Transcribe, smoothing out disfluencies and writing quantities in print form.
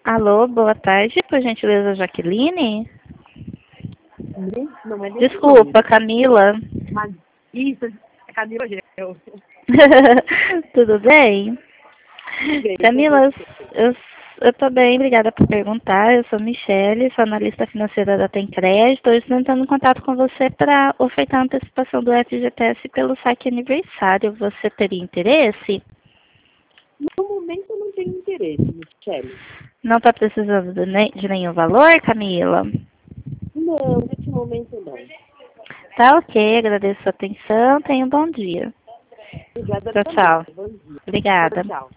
Alô, boa tarde, por gentileza, Jaqueline? Não é desse Desculpa, número. Camila. Mas isso, é Camila Gel. Tudo bem? Bem, com Camila, você. eu tô bem, obrigada por perguntar. Eu sou Michele, sou analista financeira da Tem Crédito. Eu estou entrando em contato com você para ofertar a antecipação do FGTS pelo saque aniversário. Você teria interesse? No momento eu não tenho interesse, Michele. Não está precisando de nenhum valor, Camila? Não, nesse momento não. Tá ok, agradeço a atenção. Tenha um bom dia. Obrigada Tchau, também. tchau. Bom dia. Tchau, Obrigada. tchau.